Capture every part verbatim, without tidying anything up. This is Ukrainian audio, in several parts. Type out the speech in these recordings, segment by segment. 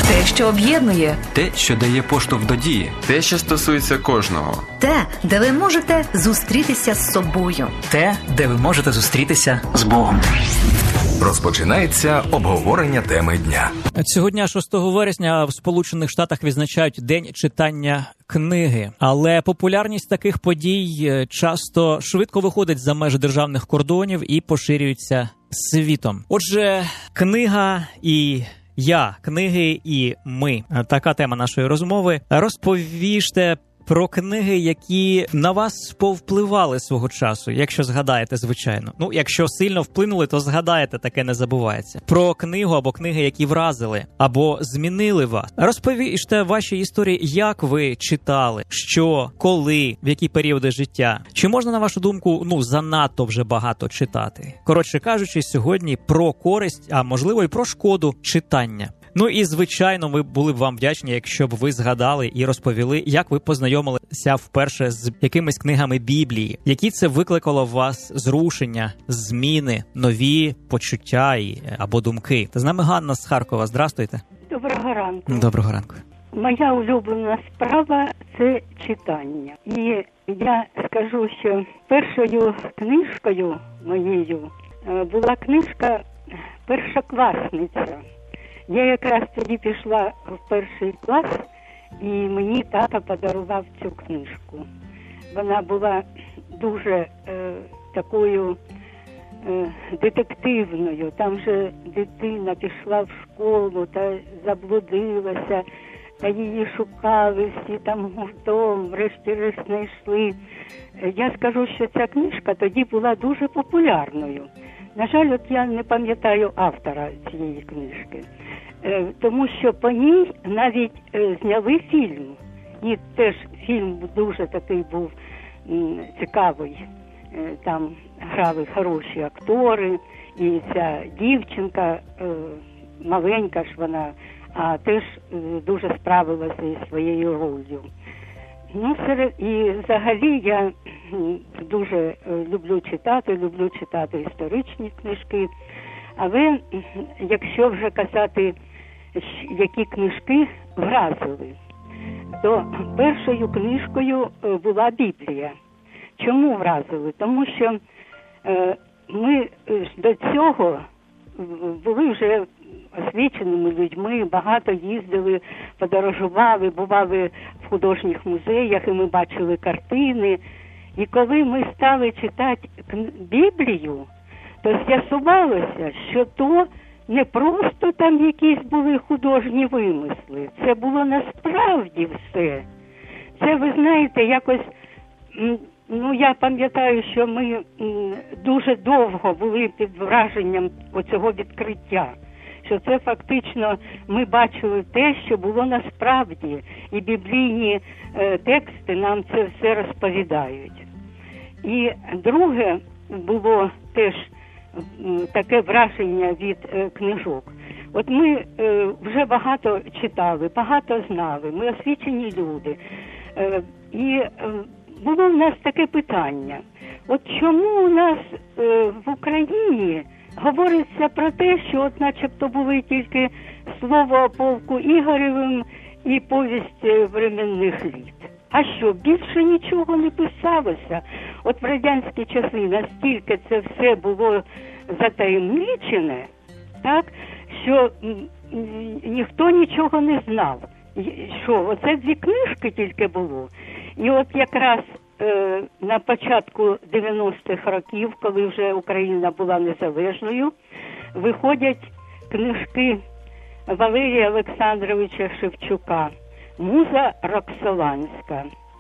Те, що об'єднує. Те, що дає поштовх до дії. Те, що стосується кожного. Те, де ви можете зустрітися з собою. Те, де ви можете зустрітися з Богом. Розпочинається обговорення теми дня. Сьогодні, шостого вересня, в Сполучених Штатах відзначають День читання книги. Але популярність таких подій часто швидко виходить за межі державних кордонів і поширюється світом. Отже, книга і я, книги і ми. Така тема нашої розмови. Розповіжте про книги, які на вас повпливали свого часу, якщо згадаєте, звичайно. Ну, якщо сильно вплинули, то згадаєте, таке не забувається. Про книгу або книги, які вразили, або змінили вас. Розповіжте ваші історії, як ви читали, що, коли, в які періоди життя. Чи можна, на вашу думку, ну, занадто вже багато читати? Коротше кажучи, сьогодні про користь, а можливо і про шкоду читання. Ну і, звичайно, ми були б вам вдячні, якщо б ви згадали і розповіли, як ви познайомилися вперше з якимись книгами Біблії, які це викликало в вас зрушення, зміни, нові почуття і, або думки. Та з нами Ганна з Харкова. Здрастуйте. Доброго ранку. Доброго ранку. Моя улюблена справа – це читання. І я скажу, що першою книжкою моєю була книжка «Першокласниця». Я якраз тоді пішла в перший клас, і мені тато подарував цю книжку. Вона була дуже е, такою е, детективною. Там же дитина пішла в школу та заблудилася, та її шукали всі там гуртом, врешті-решт знайшли. Я скажу, що ця книжка тоді була дуже популярною. На жаль, от я не пам'ятаю автора цієї книжки. Тому що по ній навіть е, зняли фільм. І теж фільм дуже такий був м, цікавий. Е, там грали хороші актори, і ця дівчинка, е, маленька ж вона, а теж е, дуже справилася із своєю ролью. Ну, серед... І взагалі я дуже е, люблю читати, люблю читати історичні книжки. Але якщо вже казати, які книжки вразили, то першою книжкою була Біблія. Чому вразили? Тому що е, ми до цього були вже освіченими людьми, багато їздили, подорожували, бували в художніх музеях, і ми бачили картини. І коли ми стали читати Біблію, то з'ясувалося, що то не просто там якісь були художні вимисли. Це було насправді все. Це, ви знаєте, якось, ну, я пам'ятаю, що ми дуже довго були під враженням оцього відкриття. Що це фактично ми бачили те, що було насправді. І біблійні е, тексти нам це все розповідають. І друге було теж таке враження від е, книжок. От ми е, вже багато читали, багато знали, ми освічені люди. Е, і е, було в нас таке питання. От чому у нас е, в Україні говориться про те, що от начебто були тільки слово о полку Ігоревим і повість временних літ? А що, більше нічого не писалося? От в радянські часи настільки це все було затаємничене, так, що ніхто нічого не знав. Що, оце дві книжки тільки було. І от якраз е, на початку дев'яностих років, коли вже Україна була незалежною, виходять книжки Валерія Олександровича Шевчука «Муза Роксоланська».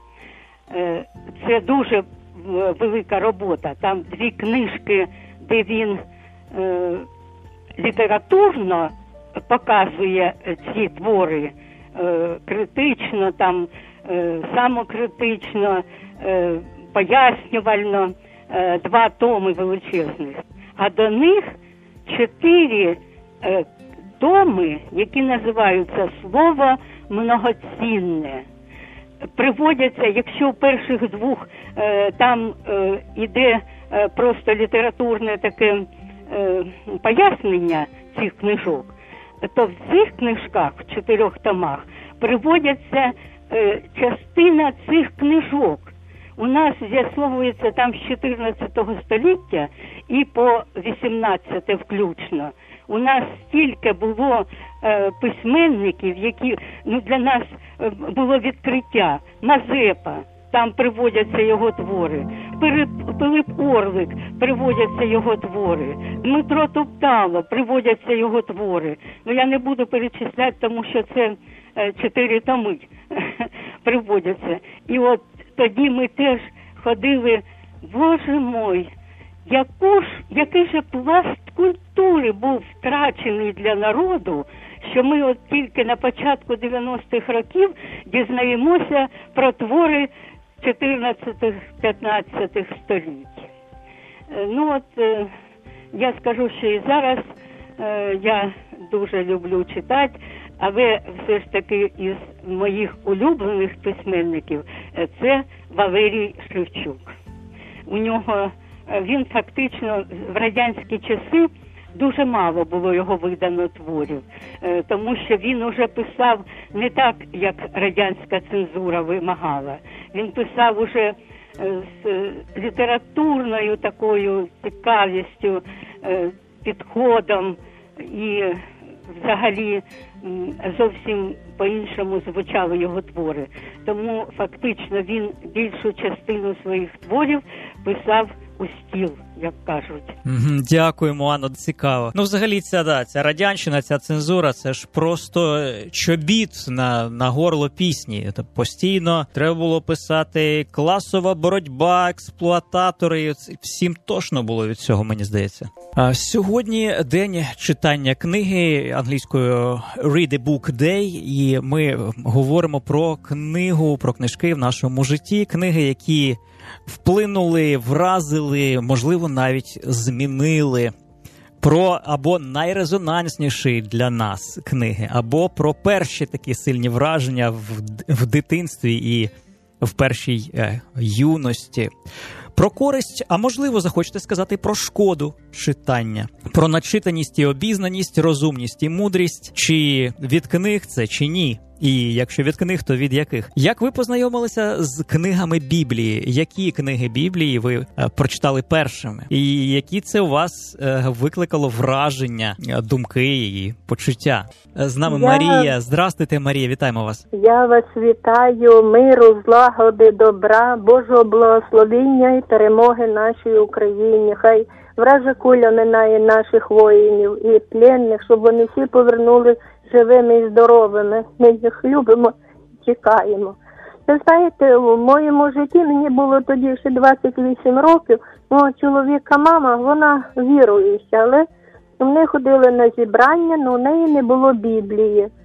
Е, це дуже велика робота. Там дві книжки, де він е, літературно показує ці твори, е, критично, там, е, самокритично, е, пояснювально, е, два томи величезних. А до них чотири е, томи, які називаються «Слово многоцінне». Приводяться, якщо в перших двох е, там е, іде е, просто літературне таке е, пояснення цих книжок, то в цих книжках, в чотирьох томах, приводяться е, частина цих книжок. У нас з'ясовується там з чотирнадцятого століття і по вісімнадцяте включно. У нас стільки було е, письменників, які, ну, для нас е, було відкриття. Мазепа, там приводяться його твори. Пилип Орлик, приводяться його твори. Дмитро Топтало, приводяться його твори. Ну, я не буду перечисляти, тому що це е, чотири томи приводяться. І от тоді ми теж ходили, Боже мой, яку ж, який же пласт культури був втрачений для народу, що ми от тільки на початку дев'яностих років дізнаємося про твори чотирнадцятого-п'ятнадцятого століть. Ну от, я скажу, що і зараз я дуже люблю читати, але все ж таки із моїх улюблених письменників це Валерій Шевчук. У нього, він фактично в радянські часи дуже мало було його видано творів, тому що він уже писав не так, як радянська цензура вимагала. Він писав уже з літературною такою цікавістю, підходом і взагалі зовсім по-іншому звучали його твори. Тому фактично він більшу частину своїх творів писав у стіл, як кажуть. Дякуємо, Анно, цікаво. Ну, взагалі, ця, да, ця радянщина, ця цензура, це ж просто чобіт на, на горло пісні. Тобто постійно треба було писати класова боротьба, експлуататори. Всім тошно було від цього, мені здається. А сьогодні день читання книги, англійською Read a Book Day, і ми говоримо про книгу, про книжки в нашому житті, книги, які вплинули, вразили, можливо, навіть змінили. Про або найрезонансніші для нас книги, або про перші такі сильні враження в, в дитинстві і в першій е, юності. Про користь, а можливо, захочете сказати про шкоду читання. Про начитаність і обізнаність, розумність і мудрість. Чи від книг це, чи ні? І якщо від книг, то від яких? Як ви познайомилися з книгами Біблії? Які книги Біблії ви е, прочитали першими? І які це у вас е, викликало враження, думки і почуття? З нами я... Марія. Здрастуйте, Марія, вітаємо вас. Я вас вітаю, миру, злагоди, добра, Божого благословіння і перемоги нашій Україні. Хай вража куля минає наших воїнів і пленних, щоб вони всі повернули живими і здоровими. Ми їх любимо і чекаємо. Ви знаєте, в моєму житті мені було тоді ще двадцять вісім років. Мого чоловіка мама, вона віруюча, але вони ходили на зібрання, але у неї не було Біблії. Е,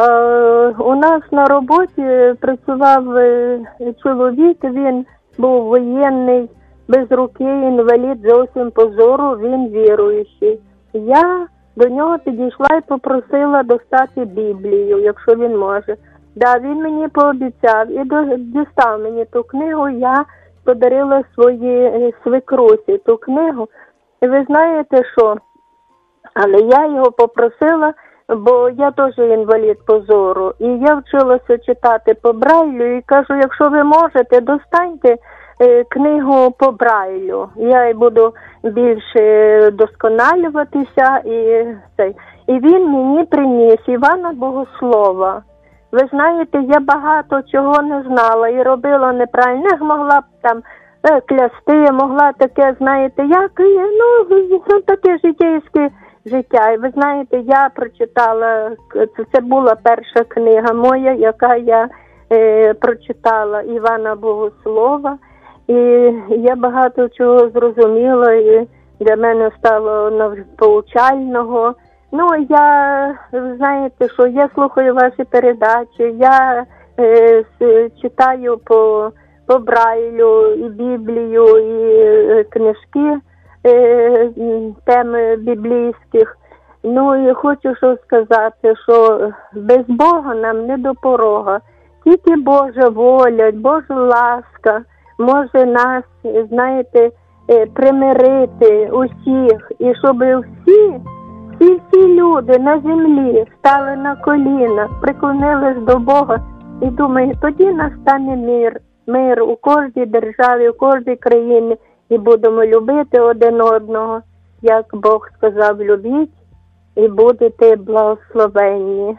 у нас на роботі працював чоловік, він був воєнний, без руки, інвалід, зовсім по зору, він віруючий. Я до нього підійшла і попросила достати Біблію, якщо він може. Да, він мені пообіцяв і дістав мені ту книгу, я подарила своїй свекрусі ту книгу. І ви знаєте що? Але я його попросила, бо я теж інвалід по зору. І я вчилася читати по Брайлю і кажу, якщо ви можете, достаньте книгу по Брайлю. Я буду більше досконалюватися. І цей. І він мені приніс Івана Богослова. Ви знаєте, я багато чого не знала і робила неправильно. Я могла б там клясти, могла таке, знаєте, як, ну, таке життєйське життя. І ви знаєте, я прочитала, це була перша книга моя, яка я е, прочитала, Івана Богослова. І я багато чого зрозуміла, і для мене стало повчального. Ну, я, знаєте, що я слухаю ваші передачі, я е, читаю по, по Брайлю і Біблію, і е, книжки е, теми біблійських. Ну, і хочу що сказати, що без Бога нам не до порога. Тільки Божа воля, Божа ласка може нас, знаєте, примирити усіх. І щоб всі І всі люди на землі стали на коліна, приклонились до Бога і думаю, тоді настане мир, мир у кожній державі, у кожній країні, і будемо любити один одного, як Бог сказав, любіть, і будете благословенні.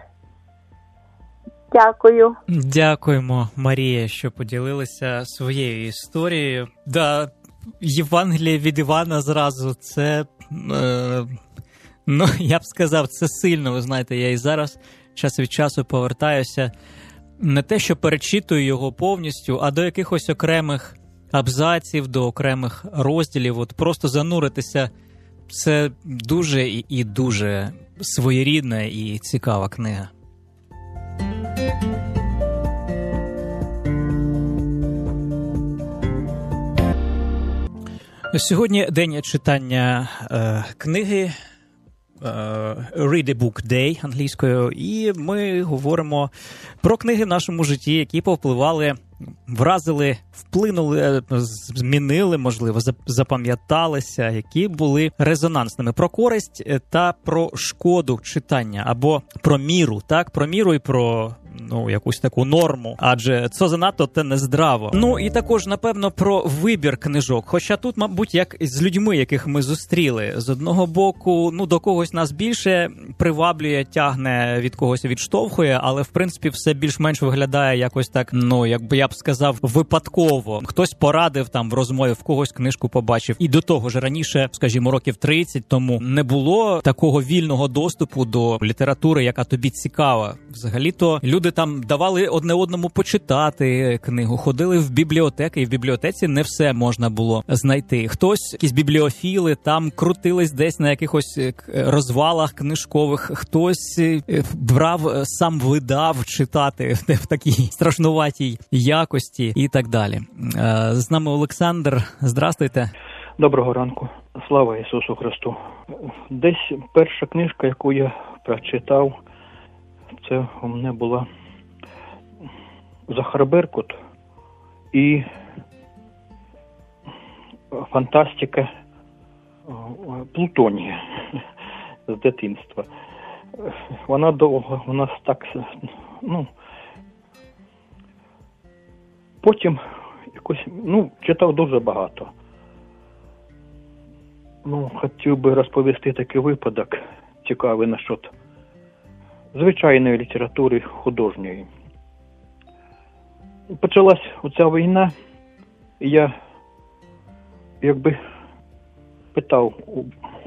Дякую. Дякуємо, Марія, що поділилися своєю історією. Да, Євангеліє від Івана зразу, це, е, ну, я б сказав, це сильно, ви знаєте, я і зараз час від часу повертаюся не те, що перечитую його повністю, а до якихось окремих абзаців, до окремих розділів, от просто зануритися. Це дуже і, і дуже своєрідна і цікава книга. Сьогодні день читання е, книги е, Read a Book Day англійською, і ми говоримо про книги в нашому житті, які повпливали, вразили, вплинули, змінили, можливо, запам'яталися, які були резонансними. Про користь та про шкоду читання, або про міру, так? Про міру і про, ну, якусь таку норму, адже це занадто те нездраво. Ну, і також, напевно, про вибір книжок. Хоча тут, мабуть, як з людьми, яких ми зустріли. З одного боку, ну, до когось нас більше приваблює, тягне, від когось відштовхує, але, в принципі, все більш-менш виглядає якось так, ну, якби я б сказав, випадково. Хтось порадив там в розмові, в когось книжку побачив. І до того ж, раніше, скажімо, років тридцять тому не було такого вільного доступу до літератури, яка тобі цікава. Взагалі-то люди там давали одне одному почитати книгу, ходили в бібліотеки, і в бібліотеці не все можна було знайти. Хтось, якісь бібліофіли, там крутились десь на якихось розвалах книжкових, хтось брав, сам видав читати в такій страшнуватій якості і так далі. З нами Олександр. Здрастуйте. Доброго ранку. Слава Ісусу Христу. Десь перша книжка, яку я прочитав, це у мене була Захар Беркут і фантастика Плутонія з дитинства. Вона довго у нас так, ну, потім якось, ну, читав дуже багато. Ну, хотів би розповісти такий випадок цікавий насчет звичайної літератури художньої. Почалась оця війна, і я якби питав у,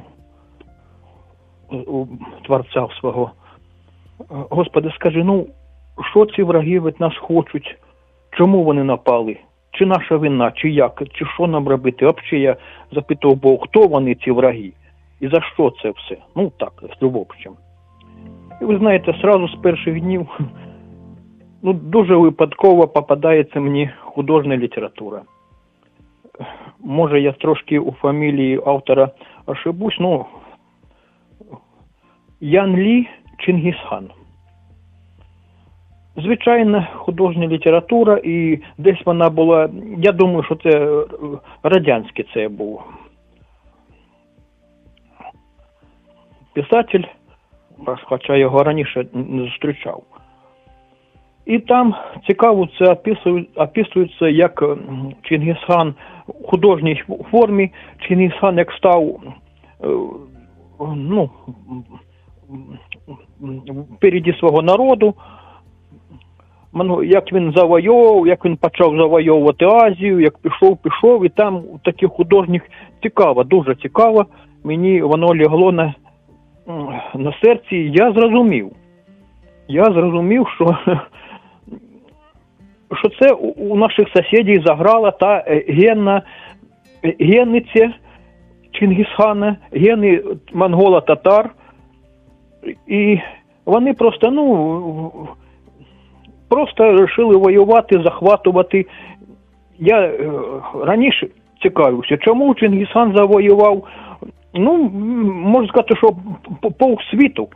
у творця свого: Господи, скажи, ну, що ці враги від нас хочуть? Чому вони напали? Чи наша вина, чи як, чи що нам робити? Взагалі я запитав Бога, хто вони, ці враги? І за що це все? Ну так, в общем. І ви знаєте, сразу з перших днів, ну, дуже випадково попадається мені художня література. Може, я трошки у фамілії автора ошибусь, ну, Ян Лі Чингісхан. Звичайна художня література, і десь вона була, я думаю, що це радянський це був писатель, хоча його раніше не зустрічав. І там цікаво це описується, як Чингісхан в художній формі, Чингісхан як став, ну, впереді свого народу, як він завойовував, як він почав завойовувати Азію, як пішов, пішов, і там у таких художніх цікаво, дуже цікаво, мені воно лягло на, на серці, я зрозумів, я зрозумів, що, що це у, у наших сусідів заграла та генна, гени ці Чингісхана, гени монголо-татар, і вони просто, ну, просто вирішили воювати, захватувати. Я е, раніше цікавився, чому Чингісхан завоював, ну, можна сказати, що пов світу.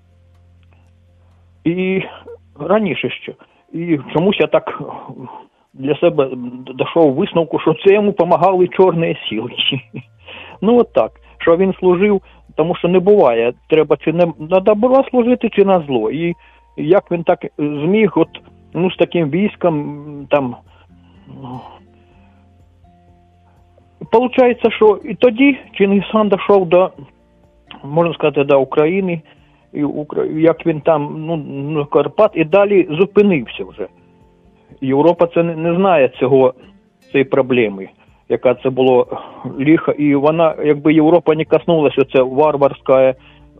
І раніше ще. І чомусь я так для себе дійшов висновку, що це йому допомагали чорні сили. Ну, от так, що він служив тому що не буває. Треба чи не на добро служити, чи на зло. І як він так зміг, от, ну, з таким військом, там, получається, що і тоді Чингисхан дійшов до, можна сказати, до України, і як він там, ну, ну, Карпат, і далі зупинився вже. Європа це не, не знає цього, цієї проблеми, яка це було лиха, і вона, якби Європа не коснулася, це варварська,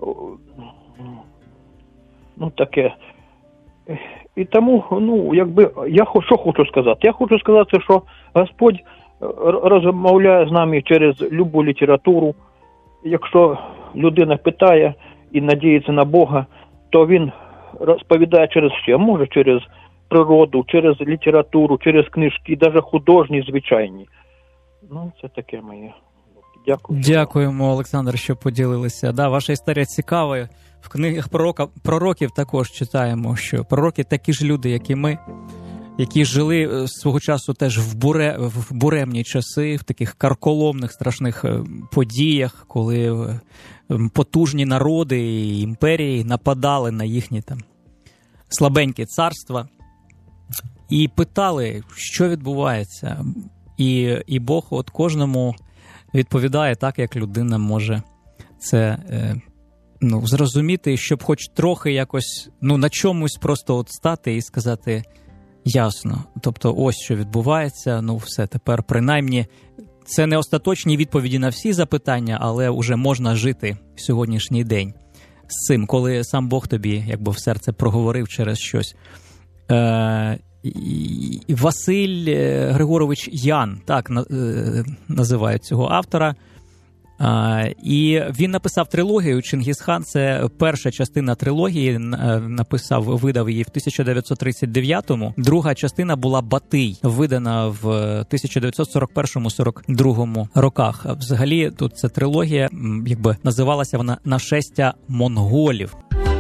ну, таке. І тому, ну, якби, я що хочу сказати? Я хочу сказати, що Господь розмовляє з нами через любу літературу. Якщо людина питає і надіється на Бога, то він розповідає через що? Може через природу, через літературу, через книжки, навіть художні, звичайні. Ну, це таке моє. Дякую. Дякуємо, Олександр, що поділилися. Да, ваша історія цікава. В книгах пророка, пророків також читаємо, що пророки такі ж люди, як і ми, які жили свого часу теж в, буре, в буремні часи, в таких карколомних, страшних подіях, коли потужні народи і імперії нападали на їхні там слабенькі царства і питали, що відбувається. І, і Бог от кожному відповідає так, як людина може це е, ну, зрозуміти, щоб хоч трохи якось, ну, на чомусь просто от стати і сказати ясно. Тобто ось що відбувається, ну все, тепер принаймні це не остаточні відповіді на всі запитання, але вже можна жити сьогоднішній день з цим, коли сам Бог тобі якби в серце проговорив через щось. Е, Василь Григорович Ян, так називають цього автора. І він написав трилогію «Чингісхан». Це перша частина трилогії, написав, видав її в тисяча дев'ятсот тридцять дев'ятому. Друга частина була «Батий», видана в тисяча дев'ятсот сорок першому - сорок другому роках. Взагалі тут ця трилогія, якби називалася вона «Нашестя монголів».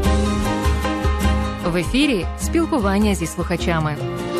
В ефірі спілкування зі слухачами.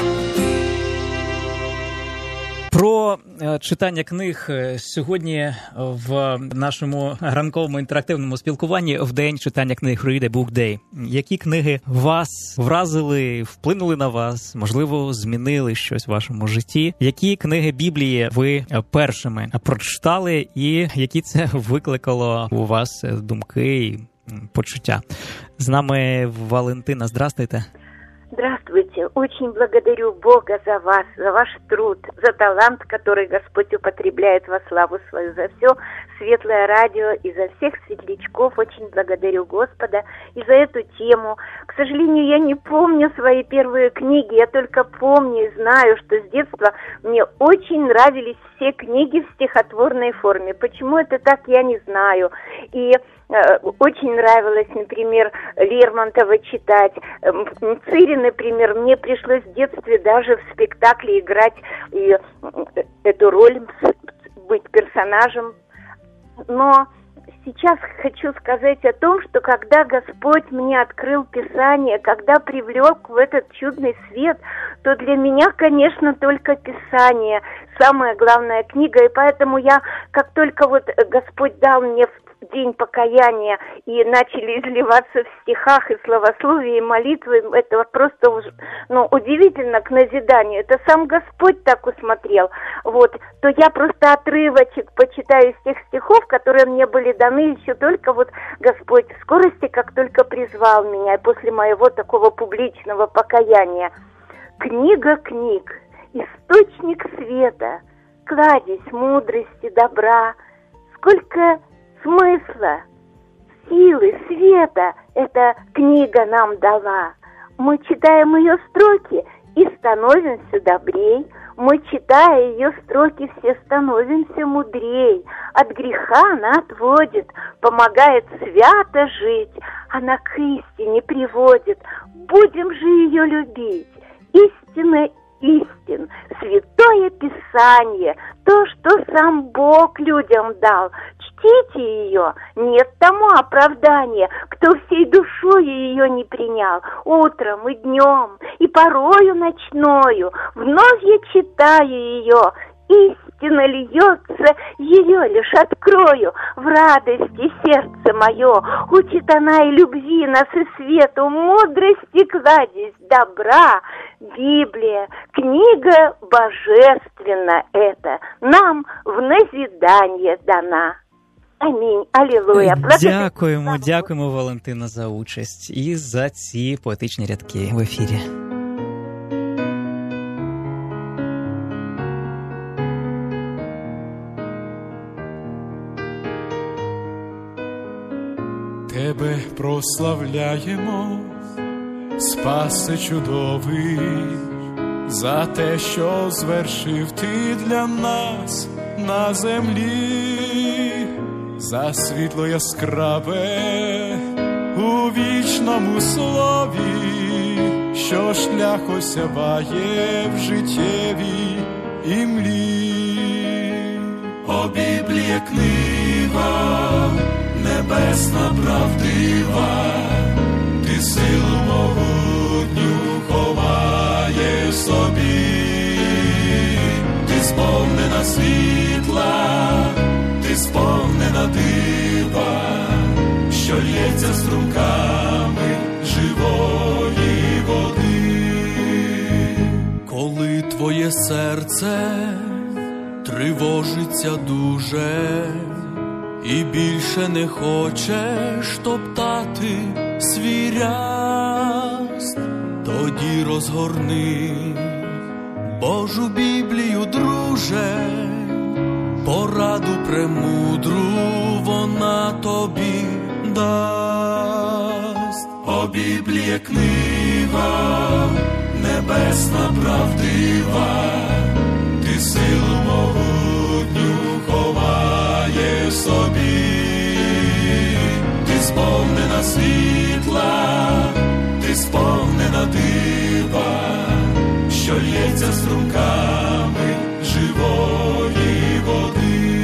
Про читання книг сьогодні в нашому ранковому інтерактивному спілкуванні в день читання книг Read a Book Day. Які книги вас вразили, вплинули на вас, можливо, змінили щось в вашому житті? Які книги Біблії ви першими прочитали і які це викликало у вас думки і почуття? З нами Валентина. Здравствуйте. Здравствуйте. Очень благодарю Бога за вас, за ваш труд, за талант, который Господь употребляет во славу свою, за все светлое радио и за всех светлячков. Очень благодарю Господа и за эту тему. К сожалению, я не помню свои первые книги, я только помню и знаю, что с детства мне очень нравились все книги в стихотворной форме. Почему это так, я не знаю. И очень нравилось, например, Лермонтова читать. Цири, например, мне пришлось в детстве даже в спектакле играть и эту роль, быть персонажем. Но сейчас хочу сказать о том, что когда Господь мне открыл Писание, когда привлек в этот чудный свет, то для меня, конечно, только Писание самая главная книга. И поэтому я, как только вот Господь дал мне день покаяния и начали изливаться в стихах и словословии, и молитвы, это просто ну, удивительно к назиданию. Это сам Господь так усмотрел. Вот, то я просто отрывочек почитаю из тех стихов, которые мне были даны еще только вот Господь в скорости, как только призвал меня, и после моего такого публичного покаяния. Книга книг, источник света, кладезь мудрости, добра, сколько смысла, силы, света эта книга нам дала. Мы читаем ее строки и становимся добрей. Мы, читая ее строки, все становимся мудрей. От греха она отводит, помогает свято жить. Она к истине приводит. Будем же ее любить. Истинно истин, святое Писание, то, что сам Бог людям дал. Чтите ее, нет тому оправдания, кто всей душою ее не принял. Утром и днем, и порою ночною, вновь я читаю ее. истина льется, ее лишь открою. В радости сердце мое учит она и любви нас, и свету, мудрости кладезь добра. Библия, книга божественна эта, нам в назидание дана. Амінь, алілуя. Дякуємо, дякуємо, Валентина, за участь і за ці поетичні рядки в ефірі. Тебе прославляємо, Спасе чудовий, за те, що звершив ти для нас на землі, за світло яскраве у вічному слові, що шлях осяває в життєвій імлі. О, Біблія, книга небесна, правдива, ти силу могутню ховає собі, ти сповнена світла, ти сповнена дива, що лється струмками живої води. Коли твоє серце тривожиться дуже і більше не хочеш топтати свій ряст, тоді розгорни Божу Біблію, друже, пораду премудру вона тобі дасть. О, Біблія, книга небесна, правдива, ти силу могутню ховає собі, ти сповнена світла, ти сповнена дива, що лється струмками живої води.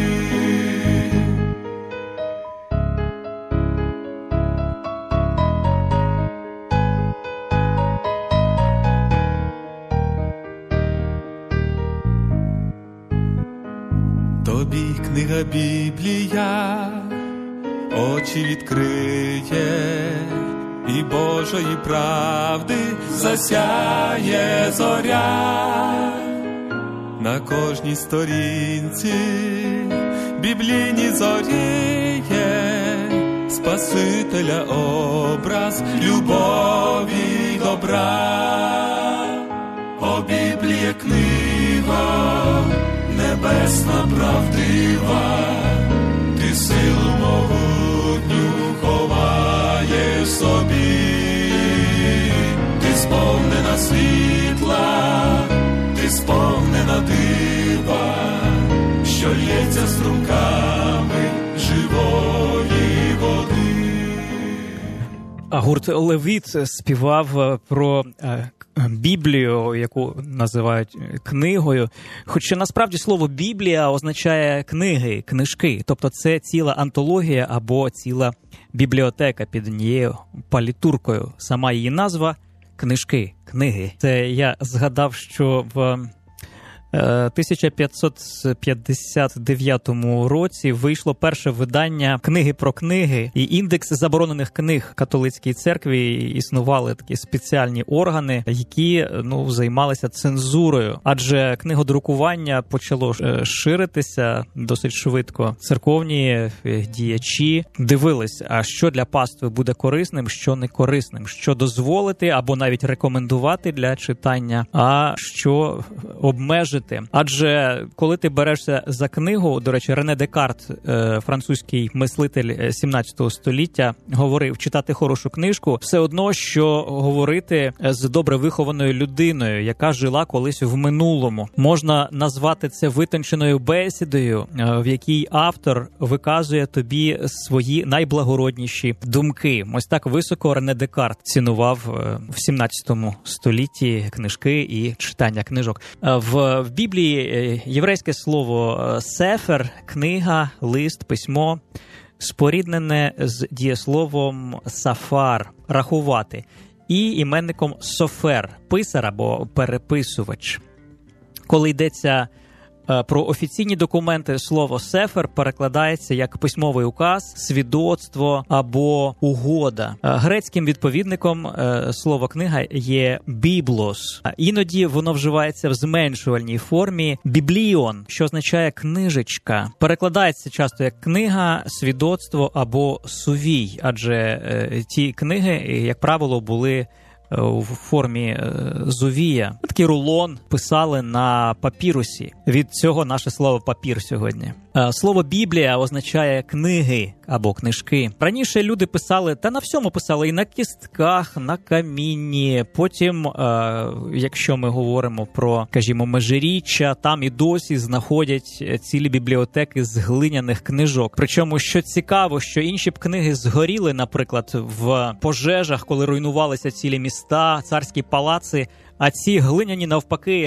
Тобі книга Біблія очі відкриє, і Божої правди засяє зоря. На кожній сторінці біблійні зоріє Спасителя образ любові й добра. О, Біблія, книга небесна, правдива, ти силу могутню ховає собі, ти сповнена світла, ти сповнена дива, що лється струмками живої води. А гурт Левіт співав про Біблію, яку називають книгою, хоча насправді слово Біблія означає книги, книжки, тобто це ціла антологія або ціла бібліотека під однією палітуркою. Сама її назва – книжки, книги. Це я згадав, що в тисяча п'ятсот п'ятдесят дев'ятому році вийшло перше видання книги про книги, і індекс заборонених книг католицькій церкві. Існували такі спеціальні органи, які ну займалися цензурою, адже книгодрукування почало ширитися досить швидко. Церковні діячі дивились, а що для пастви буде корисним, що не корисним, що дозволити або навіть рекомендувати для читання, а що обмежити. Адже коли ти берешся за книгу, до речі, Рене Декарт, французький мислитель сімнадцятого століття, говорив, читати хорошу книжку все одно, що говорити з добре вихованою людиною, яка жила колись в минулому. Можна назвати це витонченою бесідою, в якій автор виказує тобі свої найблагородніші думки. Ось так високо Рене Декарт цінував в сімнадцятому столітті книжки і читання книжок. В В Біблії єврейське слово «сефер» – книга, лист, письмо, споріднене з дієсловом «сафар» – рахувати, і іменником «софер» – писар або переписувач. Коли йдеться Про офіційні документи слово «сефер» перекладається як письмовий указ, свідоцтво або угода. Грецьким відповідником слова «книга» є «біблос». Іноді воно вживається в зменшувальній формі «бібліон», що означає «книжечка». Перекладається часто як «книга», «свідоцтво» або «сувій», адже ті книги, як правило, були у формі зувія. Такий рулон писали на папірусі. Від цього наше слово «папір» сьогодні. Слово «біблія» означає «книги» або «книжки». Раніше люди писали, та на всьому писали, і на кістках, на камінні. Потім, якщо ми говоримо про, скажімо, межиріччя, там і досі знаходять цілі бібліотеки з глиняних книжок. Причому, що цікаво, що інші б книги згоріли, наприклад, в пожежах, коли руйнувалися цілі міста, царські палаци, а ці глиняні, навпаки,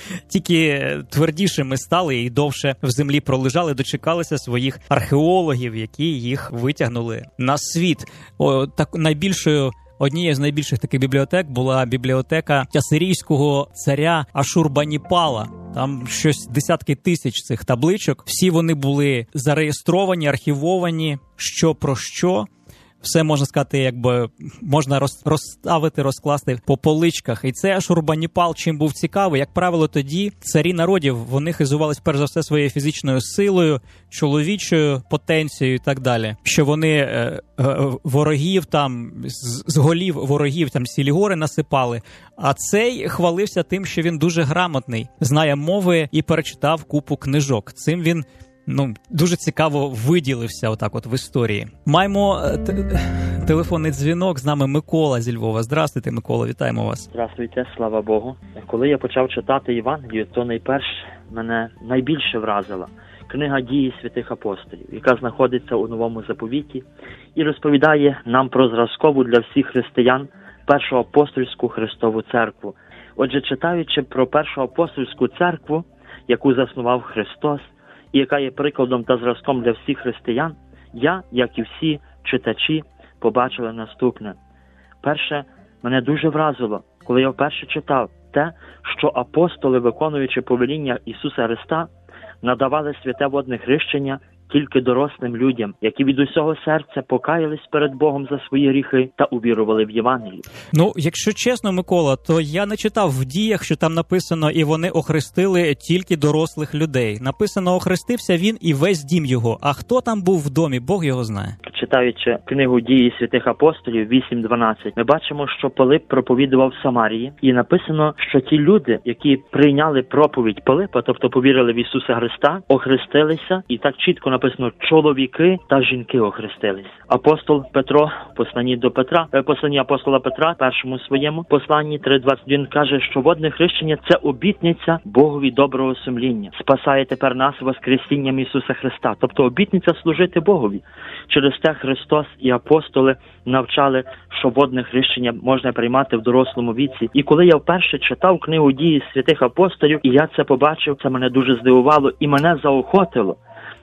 тільки твердішими стали і довше в землі пролежали, дочекалися своїх археологів, які їх витягнули на світ. О, так, найбільшою, однією з найбільших таких бібліотек була бібліотека асирійського царя Ашурбаніпала. Там щось десятки тисяч цих табличок. Всі вони були зареєстровані, архівовані, що про що. Все, можна сказати, якби можна розставити, розкласти по поличках. І це Ашурбаніпал чим був цікавий. Як правило, тоді царі народів, вони хизувались перш за все своєю фізичною силою, чоловічою потенцією і так далі. Що вони е, е, ворогів там, з, з голів ворогів там цілі гори насипали. А цей хвалився тим, що він дуже грамотний, знає мови і перечитав купу книжок. Цим він Ну, дуже цікаво виділився отак от в історії. Маємо т- телефонний дзвінок, з нами Микола зі Львова. Здравствуйте, Микола, вітаємо вас. Здравствуйте, слава Богу. Коли я почав читати Євангелію, то найперш мене найбільше вразила книга «Дії святих апостолів», яка знаходиться у Новому Заповіті і розповідає нам про зразкову для всіх християн першу апостольську Христову церкву. Отже, читаючи про першу апостольську церкву, яку заснував Христос, і яка є прикладом та зразком для всіх християн, я, як і всі читачі, побачили наступне. Перше, мене дуже вразило, коли я вперше читав те, що апостоли, виконуючи повеління Ісуса Христа, надавали святе водне хрещення тільки дорослим людям, які від усього серця покаялись перед Богом за свої гріхи та увірували в Євангелію. Ну, якщо чесно, Микола, то я не читав в діях, що там написано, і вони охрестили тільки дорослих людей. Написано, охрестився він і весь дім його. А хто там був в домі, Бог його знає. Читаючи книгу «Дії святих апостолів» вісім дванадцять, ми бачимо, що Пилип проповідував в Самарії, і написано, що ті люди, які прийняли проповідь Пилипа, тобто повірили в Ісуса Христа, охрестилися, і так чітко написано, чоловіки та жінки охрестились. Апостол Петро, в посланні до Петра, в посланні апостола Петра, першому своєму посланні три двадцять один каже, що водне хрещення – це обітниця Богові доброго сумління. Спасає тепер нас воскресінням Ісуса Христа. Тобто обітниця служити Богові. Через те Христос і апостоли навчали, що водне хрещення можна приймати в дорослому віці. І коли я вперше читав книгу «Дії святих апостолів», і я це побачив, це мене дуже здивувало і мене заохотило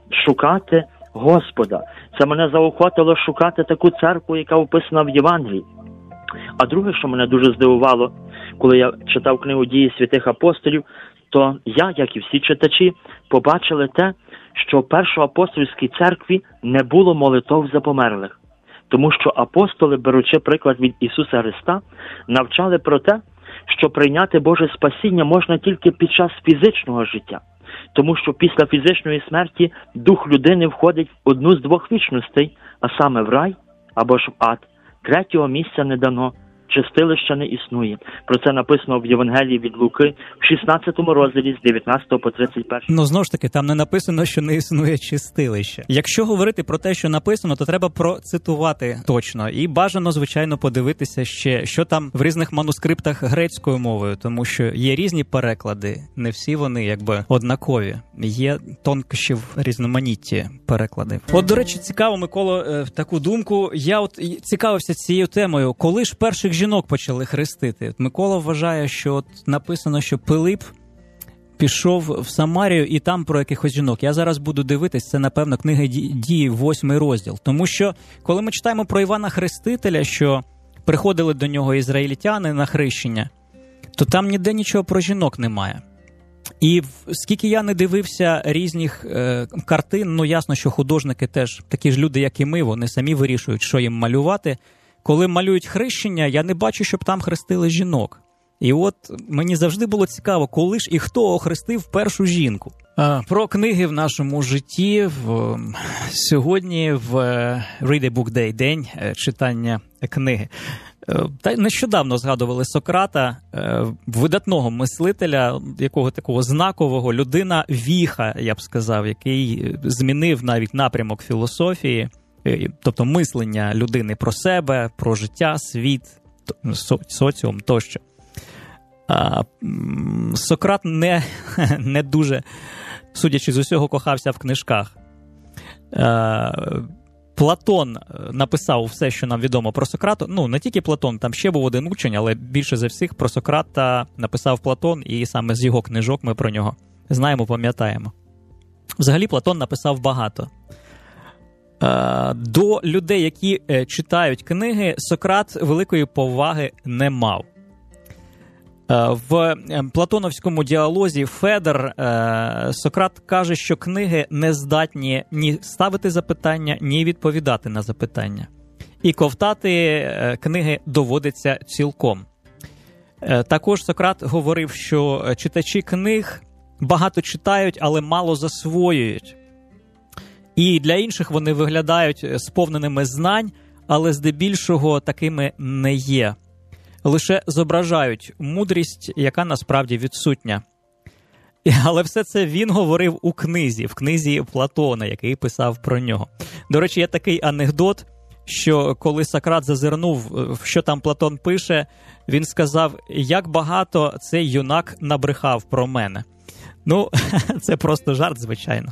шукати Господа. Це мене заохотило шукати таку церкву, яка описана в Євангелії. А друге, що мене дуже здивувало, коли я читав книгу «Дії святих апостолів», то я, як і всі читачі, побачили те, що в першоапостольській церкві не було молитов за померлих. Тому що апостоли, беручи приклад від Ісуса Христа, навчали про те, що прийняти Боже спасіння можна тільки під час фізичного життя. Тому що після фізичної смерті дух людини входить в одну з двох вічностей, а саме в рай або ж в ад. Третього місця не дано, чистилища не існує. Про це написано в Євангелії від Луки в шістнадцятому розділі з дев'ятнадцятого по тридцять перший. Ну, знову ж таки, там не написано, що не існує чистилище. Якщо говорити про те, що написано, то треба процитувати точно. І бажано, звичайно, подивитися ще, що там в різних манускриптах грецькою мовою, тому що є різні переклади, не всі вони, якби, однакові. Є тонкощі в різноманітті перекладів. От, до речі, цікаво, Миколо, таку думку. Я от цікавився цією темою. Коли ж перших жінок почали хрестити? От Микола вважає, що от написано, що Пилип пішов в Самарію і там про якихось жінок. Я зараз буду дивитись, це, напевно, книга Дії, восьмий розділ. Тому що, коли ми читаємо про Івана Хрестителя, що приходили до нього ізраїльтяни на хрещення, то там ніде нічого про жінок немає. І скільки я не дивився різних е, картин, ну ясно, що художники теж такі ж люди, як і ми, вони самі вирішують, що їм малювати. Коли малюють хрещення, я не бачу, щоб там хрестили жінок. І от мені завжди було цікаво, коли ж і хто охрестив першу жінку. А, про книги в нашому житті. В, сьогодні в Read a Book Day, день читання книги. Та нещодавно згадували Сократа, видатного мислителя, якого такого знакового, людина віха, я б сказав, який змінив навіть напрямок філософії, тобто мислення людини про себе, про життя, світ, соціум тощо. А, Сократ не, не дуже, судячи з усього, кохався в книжках. А, Платон написав все, що нам відомо про Сократа. Ну, не тільки Платон, там ще був один учень, але більше за всіх про Сократа написав Платон, і саме з його книжок ми про нього знаємо, пам'ятаємо. Взагалі, Платон написав багато. До людей, які читають книги, Сократ великої поваги не мав. В платоновському діалозі «Федор» Сократ каже, що книги не здатні ні ставити запитання, ні відповідати на запитання. І ковтати книги доводиться цілком. Також Сократ говорив, що читачі книг багато читають, але мало засвоюють. І для інших вони виглядають сповненими знань, але здебільшого такими не є. Лише зображають мудрість, яка насправді відсутня. Але все це він говорив у книзі, в книзі Платона, який писав про нього. До речі, є такий анекдот, що коли Сократ зазирнув, що там Платон пише, він сказав, як багато цей юнак набрехав про мене. Ну, це просто жарт, звичайно.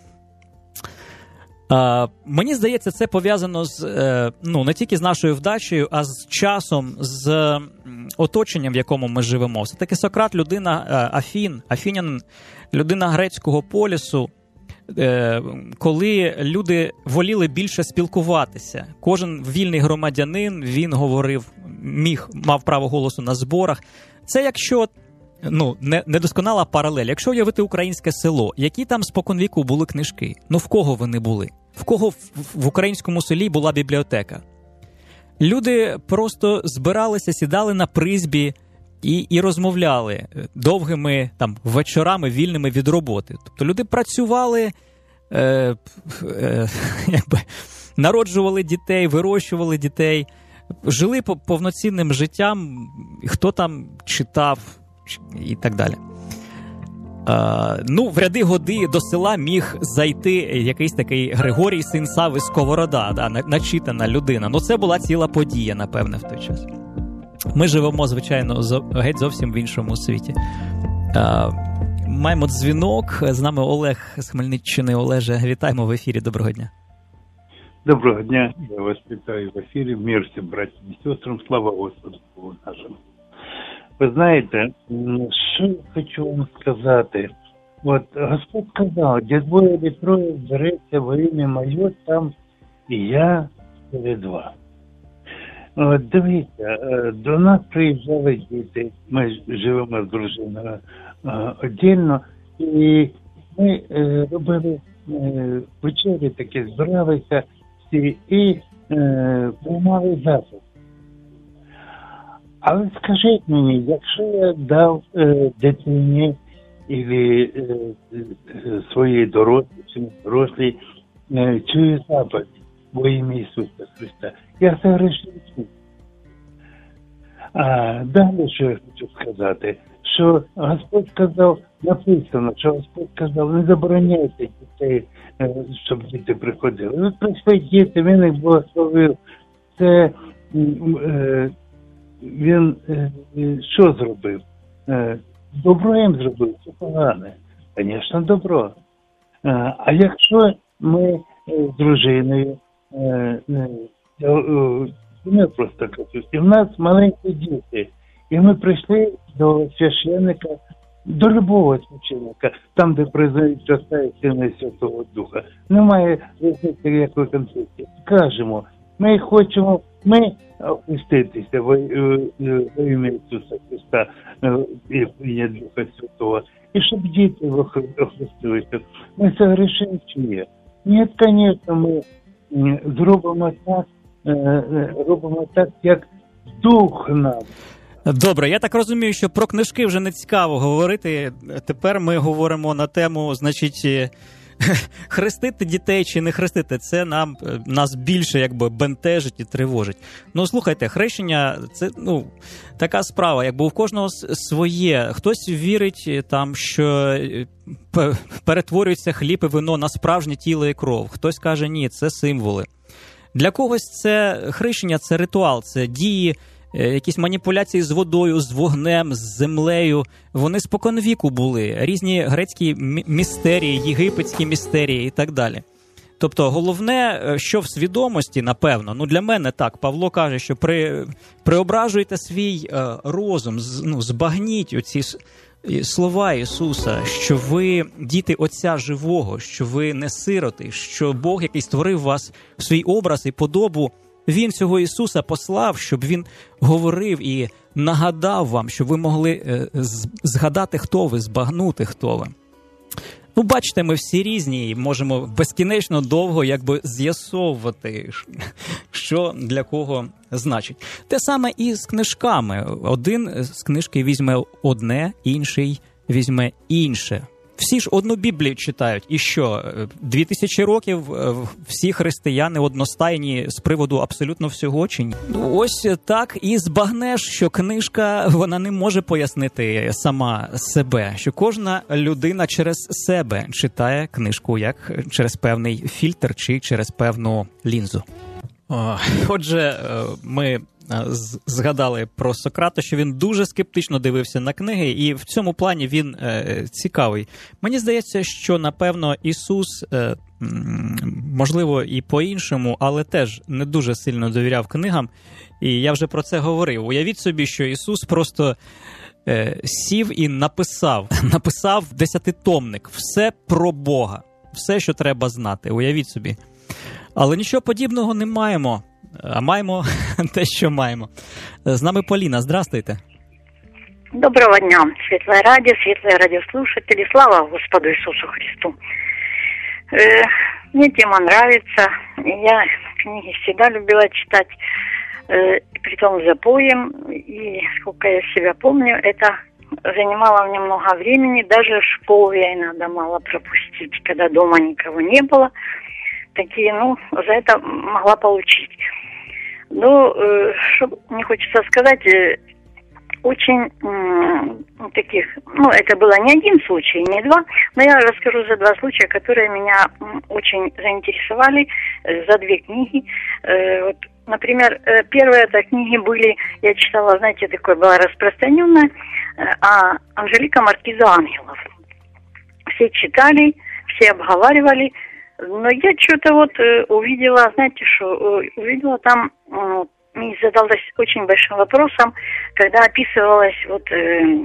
Uh, мені здається, це пов'язано з, uh, ну, не тільки з нашою вдачею, а з часом, з uh, оточенням, в якому ми живемо. Все-таки Сократ – людина uh, Афін, Афінянин, людина грецького полісу, uh, коли люди воліли більше спілкуватися. Кожен вільний громадянин, він говорив, міг, мав право голосу на зборах. Це якщо... Ну, не, недосконала паралель. Якщо уявити українське село, які там споконвіку були книжки? Ну, в кого вони були? В кого в, в українському селі була бібліотека? Люди просто збиралися, сідали на призбі і, і розмовляли довгими там вечорами, вільними від роботи. Тобто люди працювали, е, е, якби, народжували дітей, вирощували дітей, жили повноцінним життям, хто там читав, і так далі. Uh, ну, в ряди годи до села міг зайти якийсь такий Григорій, син Сави Сковорода, да, начитана людина. Ну, це була ціла подія, напевне, в той час. Ми живемо, звичайно, зо, геть зовсім в іншому світі. Uh, маємо дзвінок. З нами Олег з Хмельниччини. Олеже, вітаємо в ефірі. Доброго дня. Доброго дня. Я вас вітаю в ефірі. Мир всім, братям і сестрам. Слава Господу нашому. Ви знаєте, що я хочу вам сказати? От Господь сказав, де двоє або троє збереться во ім'я моє, там і я перед вами. От дивіться, до нас приїжджали діти, ми живемо з дружиною віддільно, і ми робили вечері такі, збиралися всі і приймали засоб. Але скажіть мені, якщо я дав е, дитині або е, своїй дорослій, чи дорослій е, цю заповідь во ім'я Ісуса Христа, я загрішив. А далі, що я хочу сказати, що Господь сказав, написано, що Господь сказав, не забороняйте дітей, е, щоб діти приходили. Ви прийшли діти, він їх благословив. Це... Е, Він е, що зробив? Е, добро їм зробив, це погане. Звісно, добро. Е, а якщо ми е, з дружиною, е, е, е, не просто кажуть, і в нас маленькі діти, і ми прийшли до священника, до любого священника, там, де признають Отця і Сина і Святого Духа. Немає різниці ніякої концепції. Скажемо, ми хочемо, ми опуститися во ім'я Ісуса Христа і Духа Святого. і щоб діти охрестилися. Ми согрішили чи ні? Ні, звісно, ми зробимо так, робимо так, як Дух нам. Добре, я так розумію, що про книжки вже не цікаво говорити. Тепер ми говоримо на тему, значить, хрестити дітей чи не хрестити. Це нам, нас більше якби бентежить і тривожить. Ну, слухайте, хрещення – це, ну, така справа, якби у кожного своє. Хтось вірить там, що перетворюється хліб і вино на справжнє тіло і кров. Хтось каже, ні, це символи. Для когось це хрещення – це ритуал, це дії, якісь маніпуляції з водою, з вогнем, з землею. Вони споконвіку були. Різні грецькі містерії, єгипетські містерії і так далі. Тобто головне, що в свідомості, напевно, ну для мене так, Павло каже, що при, преображуйте свій е, розум, з, ну, збагніть оці слова Ісуса, що ви діти Отця живого, що ви не сироти, що Бог, який створив вас в свій образ і подобу, Він цього Ісуса послав, щоб Він говорив і нагадав вам, щоб ви могли е, згадати, хто ви, збагнути, хто ви. Ну, бачите, ми всі різні і можемо безкінечно довго якби з'ясовувати, що для кого значить. Те саме і з книжками. Один з книжки візьме одне, інший візьме інше. Всі ж одну Біблію читають. І що? Дві тисячі років всі християни одностайні з приводу абсолютно всього чи ні? Ну, ось так і збагнеш, що книжка, вона не може пояснити сама себе. Що кожна людина через себе читає книжку, як через певний фільтр чи через певну лінзу. Отже, ми згадали про Сократа, що він дуже скептично дивився на книги, і в цьому плані він е, цікавий. Мені здається, що, напевно, Ісус, е, можливо, і по-іншому, але теж не дуже сильно довіряв книгам, і я вже про це говорив. Уявіть собі, що Ісус просто е, сів і написав, написав десятитомник, все про Бога, все, що треба знати, уявіть собі. Але нічого подібного не маємо. А маємо те, що маємо. З нами Поліна. Здрастуйте. Доброго дня, Светлое радио, светлые радиослушатели. Слава Господу Иисусу Христу. Э, мне тема нравится. Я книги всегда любила читать, э, притом запоем. И сколько я себя помню, это занимало мне много времени. Даже школу я иногда мало пропустить, когда дома никого не было. Такие, ну, за это могла получить. Ну, э, что мне хочется сказать, э, очень э, таких, ну, это было не один случай, не два, но я расскажу за два случая, которые меня э, очень заинтересовали, э, за две книги. Э, вот, например, э, первые это книги были, я читала, знаете, такое было распространенное, э, а Анжелика Маркиза Ангелов. Все читали, все обговаривали. Но я что-то вот э, увидела, знаете, что э, увидела там, э, и задалась очень большим вопросом, когда описывалась вот э,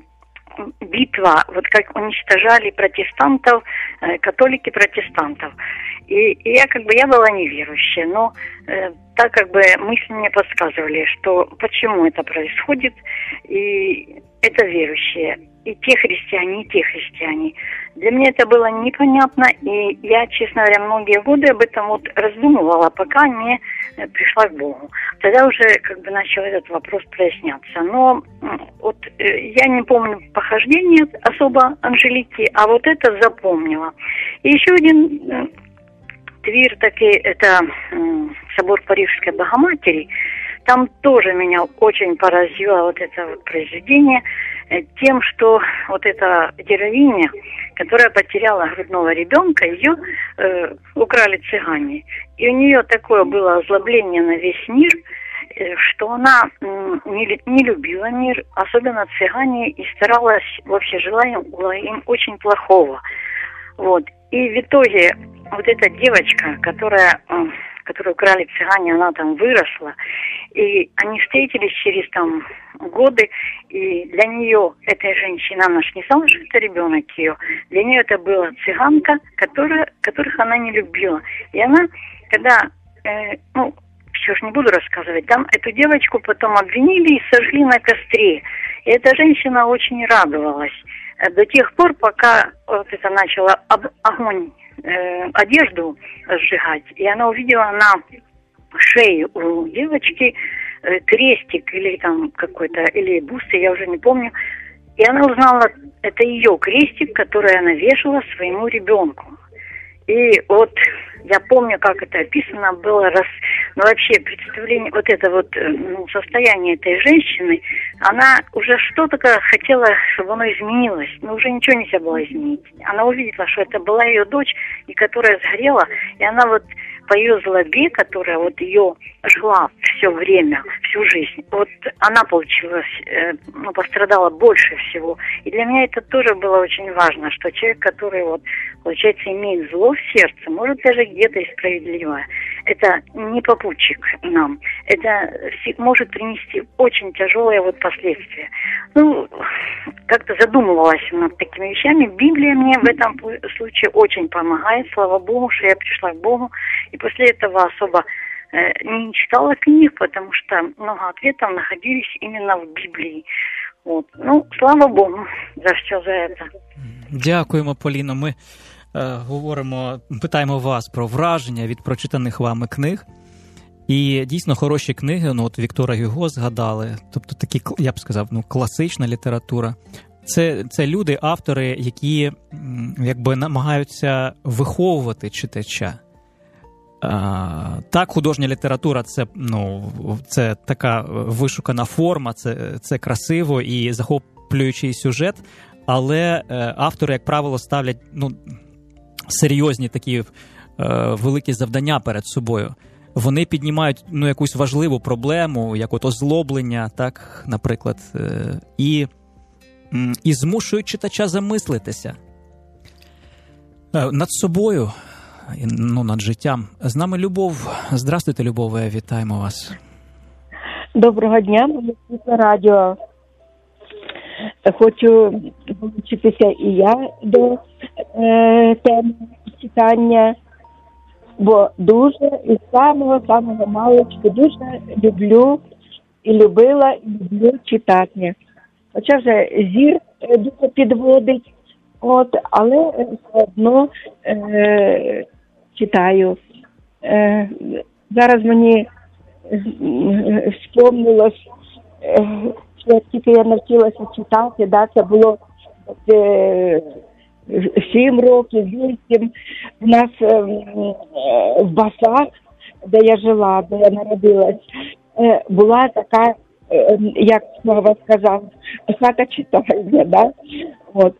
битва, вот как уничтожали протестантов, э, католики протестантов. И, и я как бы, я была неверующая, но э, так как бы мысли мне подсказывали, что почему это происходит, и это верующие. И те христиане, и те христиане. Для меня это было непонятно, и я, честно говоря, многие годы об этом вот раздумывала, пока не пришла к Богу. Тогда уже как бы начал этот вопрос проясняться. Но вот я не помню похождение особо Анжелики, а вот это запомнила. И еще один твир таки, это собор Парижской Богоматери. Там тоже меня очень поразило вот это вот произведение тем, что вот эта героиня, которая потеряла грудного ребенка, ее э, украли цыгане. И у нее такое было озлобление на весь мир, э, что она э, не, не любила мир, особенно цыгане, и старалась, вообще желала им очень плохого. Вот. И в итоге вот эта девочка, которая... Э, которую украли цыгане, она там выросла, и они встретились через там годы, и для нее, этой женщины, она же не знала, что это ребенок ее, для нее это была цыганка, которая, которых она не любила. И она, когда, э, ну, все же не буду рассказывать, там эту девочку потом обвинили и сожгли на костре. И эта женщина очень радовалась до тех пор, пока вот это начало об, огонь, э, одежду сжигать, и она увидела на шее у девочки э, крестик или там какой-то, или бусы, я уже не помню, и она узнала, это ее крестик, который она вешала своему ребенку. И вот я помню, как это описано было, раз, ну вообще представление, вот это вот ну, состояние этой женщины, она уже что-то хотела, чтобы оно изменилось, но уже ничего нельзя было изменить. Она увидела, что это была ее дочь, и которая сгорела, и она вот по ее злобе, которая вот ее жгла все время, всю жизнь, вот она получилась, э, ну, пострадала больше всего. И для меня это тоже было очень важно, что человек, который вот, получается, имеет зло в сердце, может даже где-то и справедливое, это не попутчик нам, это может принести очень тяжелые вот последствия. Ну, как-то задумывалась над такими вещами. Библия мне в этом случае очень помогает, слава Богу, что я пришла к Богу. И после этого особо э, не читала книг, потому что много ответов находились именно в Библии. Вот. Ну, слава Богу за все за это. Дякуємо, Поліно. Ми е, говоримо, питаємо вас про враження від прочитаних вами книг. І дійсно хороші книги, ну от Віктора Гюго згадали, тобто такі, я б сказав, ну класична література. Це, це люди, автори, які якби намагаються виховувати читача. А, так, художня література – це, ну, це така вишукана форма, це, це красиво і захоплюючий сюжет, але е, автори, як правило, ставлять ну, серйозні такі е, великі завдання перед собою. Вони піднімають ну, якусь важливу проблему, як от озлоблення, так, наприклад, е, і, і змушують читача замислитися е, над собою, ну, над життям. З нами Любов. Здравствуйте, Любове, вітаємо вас. Доброго дня, моє радіо. Хочу долучитися і я до е, теми читання, бо дуже із самого-самого маличку дуже люблю і любила, і люблю читати. Хоча вже зір дуже підводить, от, але все одно е, читаю. Е, зараз мені вспомнилось, е, що тільки я навчилася читати, да, це було е, сім років, вісім. У нас е, в Басах, де я жила, де я народилась, е, була така, е, як Слава сказав, хата читальня, да? От.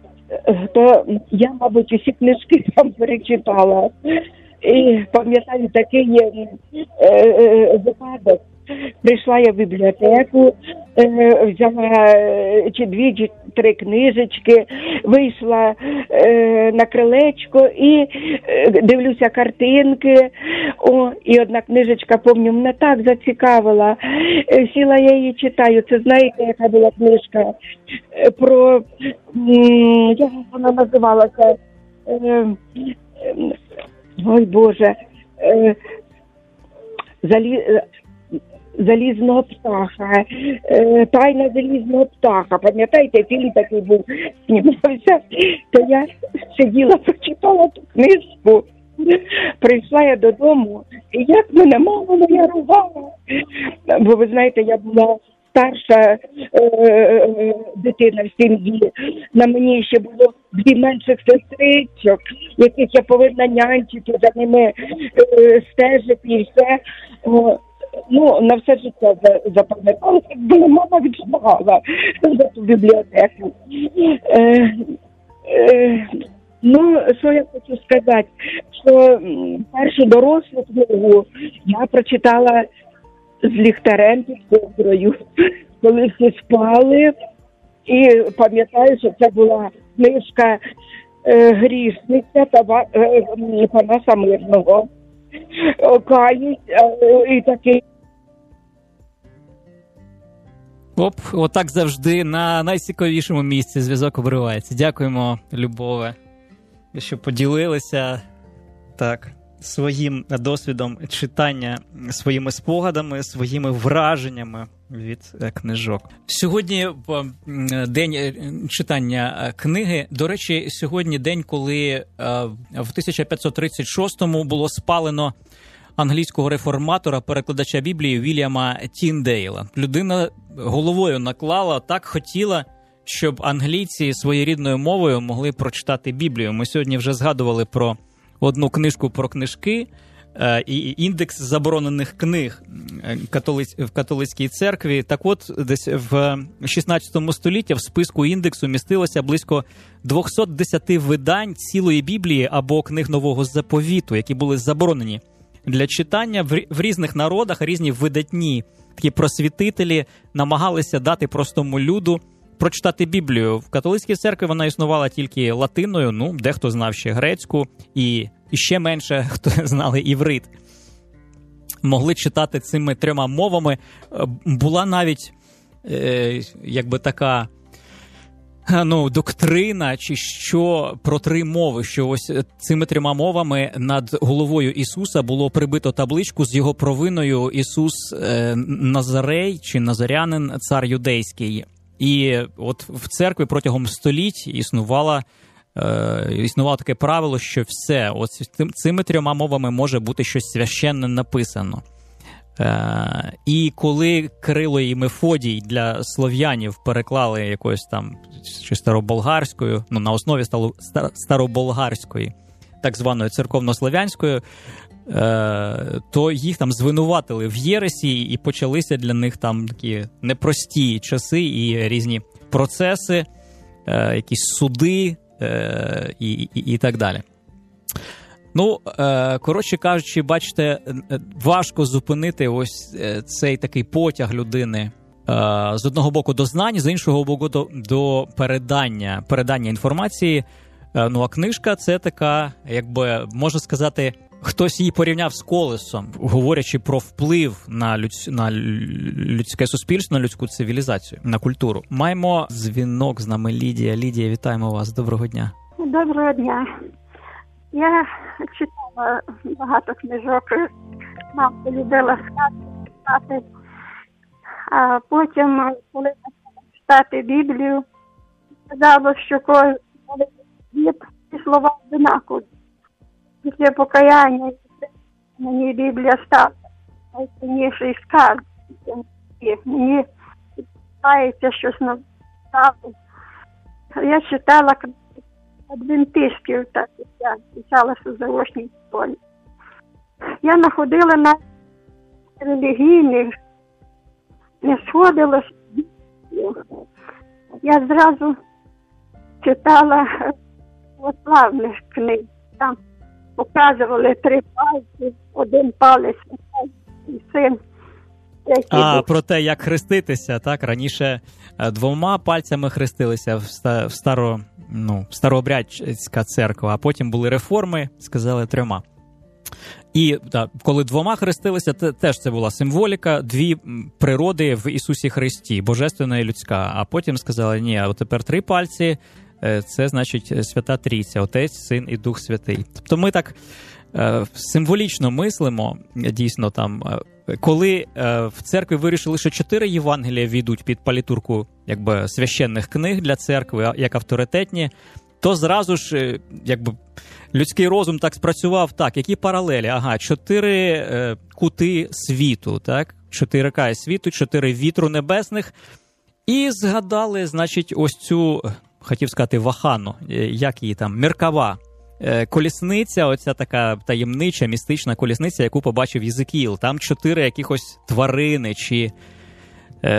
То я, мабуть, усі книжки там перечитала. І пам'ятаю, такий е, е, випадок. Прийшла я в бібліотеку, е, взяла чи дві, чи три книжечки, вийшла е, на крилечко і е, дивлюся картинки. О, і одна книжечка, пам'ятаю, мене так зацікавила. Е, сіла я її читаю. Це знаєте, яка була книжка? Е, про, м, як вона називалася? Е, е, ой, Боже. Е, залі... Залізного птаха, тайна залізного птаха. Пам'ятаєте, фільм такий був, знімався, то я сиділа, прочитала ту книжку, прийшла я додому, і як мене мама моя ругала. Бо ви знаєте, я була старша е, дитина в сім'ї, на мені ще було дві менших сестричок, яких я повинна нянчити, за ними е, стежити і все. О, ну, на все життя запам'ятала, якби мама відшмагала за ту бібліотеку. Е, е, ну, що я хочу сказати, що першу дорослу книгу я прочитала з ліхтарем під ковдрою, коли всі спали, і пам'ятаю, що це була книжка е, «Грішниця» та е, Панаса Мирного. Каюсь, і такий. Оп, отак завжди на найцікавішому місці зв'язок обривається. Дякуємо, Любове, що поділилися так своїм досвідом читання, своїми спогадами, своїми враженнями від книжок. Сьогодні день читання книги. До речі, сьогодні день, коли в тисяча п'ятсот тридцять шостому було спалено англійського реформатора, перекладача Біблії Вільяма Тіндейла. Людина головою наклала, так хотіла, щоб англійці своєю рідною мовою могли прочитати Біблію. Ми сьогодні вже згадували про одну книжку про книжки, і індекс заборонених книг в католицькій церкві. Так от, десь в шістнадцятому столітті в списку індексу містилося близько двісті десять видань цілої Біблії або книг Нового Заповіту, які були заборонені для читання. В різних народах різні видатні такі просвітителі намагалися дати простому люду прочитати Біблію. В католицькій церкві вона існувала тільки латиною, ну, дехто знав ще грецьку, і, і ще менше хто знали іврит. Могли читати цими трьома мовами. Була навіть е, якби така ну, доктрина, чи що про три мови, що ось цими трьома мовами над головою Ісуса було прибито табличку з його провиною «Ісус е, Назарей» чи «Назарянин, цар юдейський». І от в церкві протягом століть існувало, е, існувало таке правило, що все, ось цими трьома мовами може бути щось священне написано. Е, і коли Кирило і Мефодій для слов'янів переклали якоюсь там чи староболгарською, ну на основі староболгарської, так званої церковнослов'янської, то їх там звинуватили в єресі, і почалися для них там такі непрості часи і різні процеси, якісь суди і, і, і так далі. Ну, коротше кажучи, бачите, важко зупинити ось цей такий потяг людини з одного боку до знань, з іншого боку до, до передання, передання інформації. Ну, а книжка – це така, якби, можна сказати, хтось її порівняв з колесом, говорячи про вплив на, людсь... на людське суспільство, на людську цивілізацію, на культуру. Маємо дзвінок з нами Лідія. Лідія, вітаємо вас. Доброго дня. Доброго дня. Я читала багато книжок, мам полюбила читати, а потім, коли почала читати Біблію, сказала, що кожен світ і слова однакові. Після покаяння мені Біблія стала найцінніший скарб. Мені відбувається щось нове. Я читала адвентистів, так я писалася в заочній школі. Я знаходила на релігійних, не сходилася. Я зразу читала православних книг. Там показували три пальці, один палець, і син. А, про те, як хреститися, так? Раніше двома пальцями хрестилися в, в старо, ну, старообрядська церква, а потім були реформи, сказали трьома. І так, коли двома хрестилися, те, теж це була символіка, дві природи в Ісусі Христі, божественна і людська. А потім сказали, ні, а тепер три пальці, це значить Свята Трійця, Отець, Син і Дух Святий. Тобто ми так е, символічно мислимо, дійсно там, е, коли е, в церкві вирішили, що чотири Євангелія війдуть під палітурку якби священних книг для церкви, як авторитетні, то зразу ж е, якби людський розум так спрацював, так, які паралелі? Ага, чотири е, кути світу, так? Чотири краї світу, чотири вітру небесних. І згадали, значить, ось цю, хотів сказати, вахану, як її там, Меркава, колісниця, оця така таємнича, містична колісниця, яку побачив Єзикіїл. Там чотири якихось тварини чи е,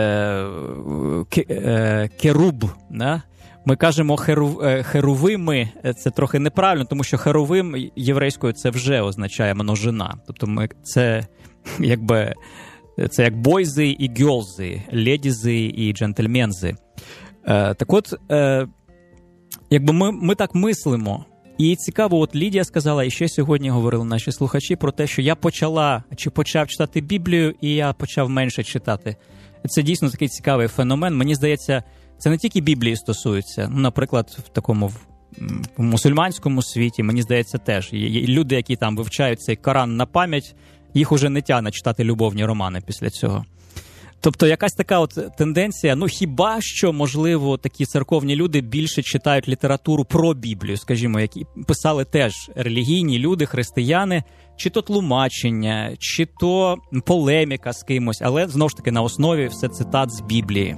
е, керуб, да? Ми кажемо херу, херувими, це трохи неправильно, тому що херувим єврейською це вже означає множина. Тобто ми, це якби, це як бойзи і гьолзи, ледізи і джентльмензи. Е, так от, е, якби ми, ми так мислимо. І цікаво, от Лідія сказала, і ще сьогодні говорили наші слухачі про те, що я почала, чи почав читати Біблію, і я почав менше читати. Це дійсно такий цікавий феномен. Мені здається, це не тільки Біблії стосується. Ну, наприклад, в такому в, в мусульманському світі, мені здається, теж. Є люди, які там вивчають цей Коран на пам'ять, їх уже не тягне читати любовні романи після цього. Тобто якась така от тенденція, ну хіба що, можливо, такі церковні люди більше читають літературу про Біблію, скажімо, які писали теж релігійні люди, християни, чи то тлумачення, чи то полеміка з кимось, але знову ж таки на основі все цитат з Біблії.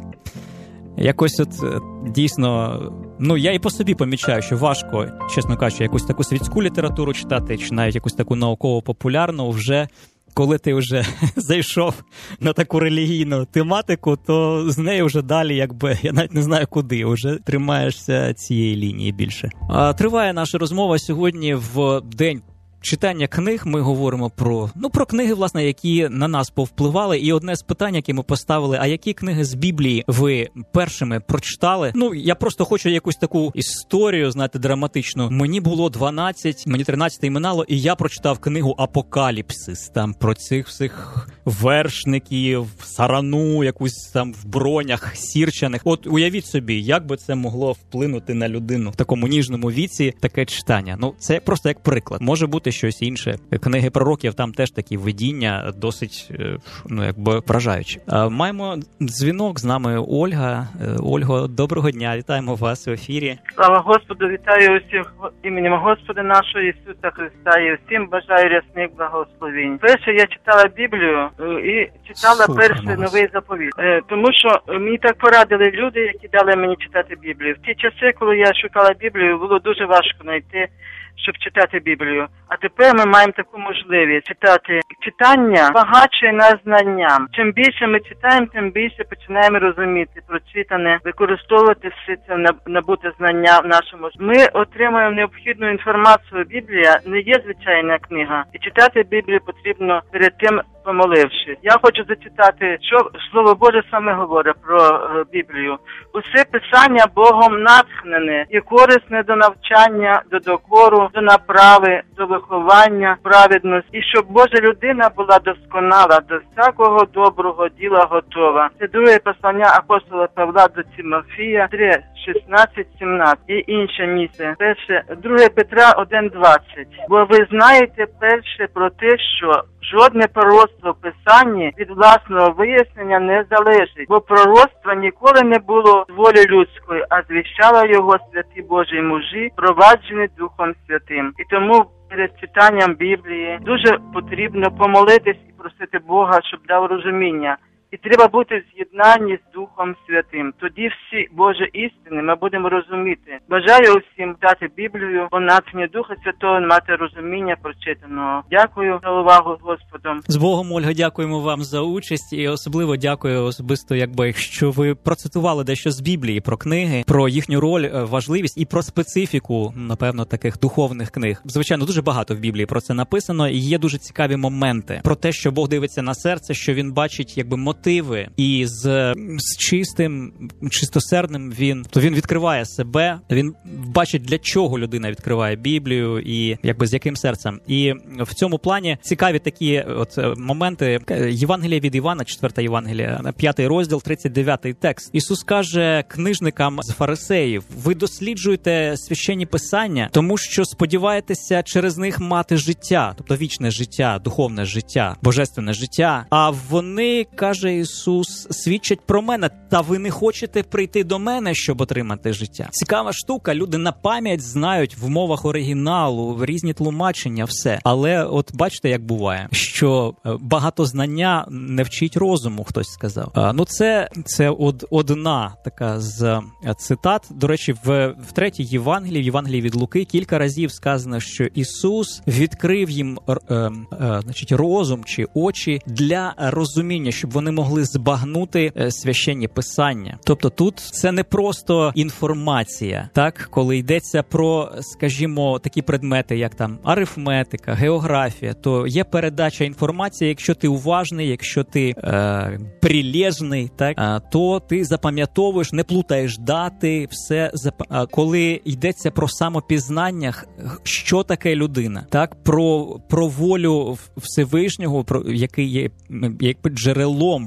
Якось от дійсно, ну я і по собі помічаю, що важко, чесно кажучи, якусь таку світську літературу читати, чи навіть якусь таку науково-популярну вже, коли ти вже зайшов на таку релігійну тематику, то з нею вже далі, якби, я навіть не знаю куди, вже тримаєшся цієї лінії більше. А, триває наша розмова сьогодні в день читання книг. Ми говоримо про, ну, про книги, власне, які на нас повпливали. І одне з питань, яке ми поставили, а які книги з Біблії ви першими прочитали? Ну, я просто хочу якусь таку історію, знаєте, драматичну. Мені було дванадцять, мені тринадцять минало, і я прочитав книгу «Апокаліпсис». Там про цих всіх вершників, сарану, якусь там в бронях сірчаних. От уявіть собі, як би це могло вплинути на людину в такому ніжному віці, таке читання. Ну, це просто як приклад. Може бути щось інше. Книги пророків, там теж такі видіння досить, ну, якби вражаючі. Маємо дзвінок, з нами Ольга. Ольго, доброго дня, вітаємо вас в ефірі. Слава Господу, вітаю усіх іменем Господа нашого Ісуса Христа і всім бажаю рясних благословень. Перше, я читала Біблію і читала Супер, перший молодець. Новий заповіт. Тому що мені так порадили люди, які дали мені читати Біблію. В ті часи, коли я шукала Біблію, було дуже важко знайти, щоб читати Біблію. А тепер ми маємо таку можливість читати. Читання багатшує нас знанням. Чим більше ми читаємо, тим більше починаємо розуміти прочитане, використовувати все це набуте знання в нашому житті. Ми отримуємо необхідну інформацію. Біблія не є звичайна книга. І читати Біблію потрібно перед тим, помолившись. Я хочу зачитати, що Слово Боже саме говорить про е, Біблію. Усе писання Богом натхнене і корисне до навчання, до докору, до направи, до виховання, праведності. І щоб Божа людина була досконала, до всякого доброго діла готова. Це друге послання апостола Павла до Тимофія три, шістнадцять, сімнадцять. І інше місце. Перше, друге Петра один, двадцять. Бо ви знаєте перше про те, що жодне пророцтво в Писанні від власного вияснення не залежить, бо пророцтва ніколи не було з волі людської, а звіщала його святі Божі мужі, проваджені Духом Святим. І тому перед читанням Біблії дуже потрібно помолитись і просити Бога, щоб дав розуміння. І треба бути в з'єднанні з Духом Святим. Тоді всі Божі істини ми будемо розуміти. Бажаю усім дати Біблію, по натхненню Духа Святого, мати розуміння прочитаного. Дякую за увагу Господом. З Богом, Ольга, дякуємо вам за участь. І особливо дякую особисто, якби, що ви процитували дещо з Біблії про книги, про їхню роль, важливість і про специфіку, напевно, таких духовних книг. Звичайно, дуже багато в Біблії про це написано. І є дуже цікаві моменти про те, що Бог дивиться на серце, що він бачить, якби, мотиви, і з, з чистим, чистосердним він, то він відкриває себе, він бачить, для чого людина відкриває Біблію і якби з яким серцем. І в цьому плані цікаві такі от моменти. Євангелія від Івана, четверта Євангелія, п'ятий розділ, тридцять дев'ятий текст. Ісус каже книжникам з фарисеїв: ви досліджуєте священні писання, тому що сподіваєтеся через них мати життя, тобто вічне життя, духовне життя, божественне життя. А вони, каже Ісус, свідчать про мене, та ви не хочете прийти до мене, щоб отримати життя. Цікава штука, люди на пам'ять знають в мовах оригіналу, в різні тлумачення, все. Але от бачите, як буває, що багато знання не вчить розуму, хтось сказав. А, ну це, це од, одна така з цитат. До речі, в, в третій Євангелії, в Євангелії від Луки, кілька разів сказано, що Ісус відкрив їм е, е, значить, розум чи очі для розуміння, щоб вони могли збагнути священні писання. Тобто тут це не просто інформація, так, коли йдеться про, скажімо, такі предмети, як там арифметика, географія, то є передача інформації, якщо ти уважний, якщо ти е, прилежний, так, е, то ти запам'ятовуєш, не плутаєш дати, все. Зап... Е, коли йдеться про самопізнання, що таке людина, так, про, про волю Всевишнього, про який є якби джерелом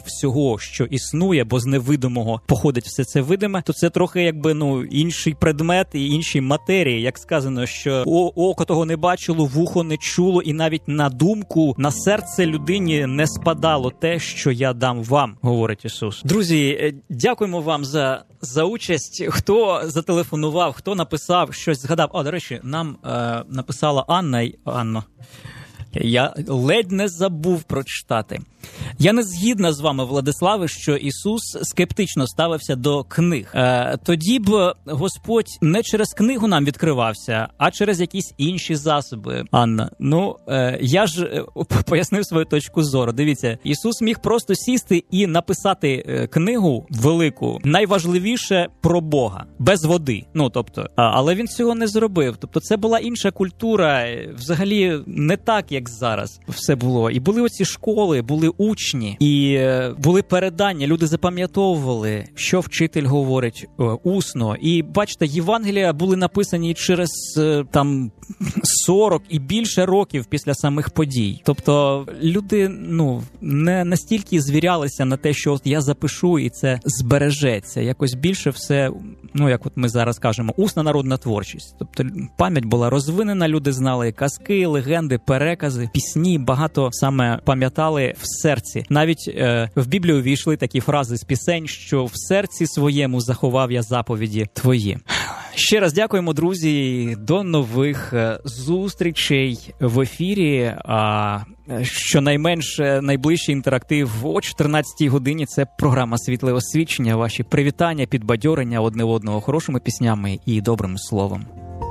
всього, що існує, бо з невидимого походить все це видиме, то це трохи якби, ну, інший предмет і інші матерії. Як сказано, що око того не бачило, вухо не чуло, і навіть на думку, на серце людині не спадало те, що я дам вам, говорить Ісус. Друзі, дякуємо вам за, за участь. Хто зателефонував, хто написав, щось згадав. О, до речі, нам е, написала Анна. Анно, я ледь не забув прочитати. Я не згідна з вами, Владиславе, що Ісус скептично ставився до книг. Е, тоді б Господь не через книгу нам відкривався, а через якісь інші засоби. Анна, ну, е, я ж е, пояснив свою точку зору. Дивіться, Ісус міг просто сісти і написати е, книгу велику, найважливіше про Бога, без води. Ну, тобто, а, але він цього не зробив. Тобто це була інша культура, взагалі не так, як зараз все було. І були оці школи, були учні, і були передання, люди запам'ятовували, що вчитель говорить усно. І бачите, Євангелія були написані через там сорок і більше років після самих подій. Тобто люди, ну, не настільки звірялися на те, що от я запишу і це збережеться. Якось більше все, ну, як от ми зараз кажемо, усна народна творчість. Тобто пам'ять була розвинена, люди знали казки, легенди, перекази, пісні, багато саме пам'ятали в серці. Навіть е, в Біблію війшли такі фрази з пісень, що в серці своєму заховав я заповіді твої. Ще раз дякуємо, друзі, до нових зустрічей в ефірі. А щонайменше найближчий інтерактив о чотирнадцятій годині – це програма «Світле освічення». Ваші привітання, підбадьорення одне одного хорошими піснями і добрим словом.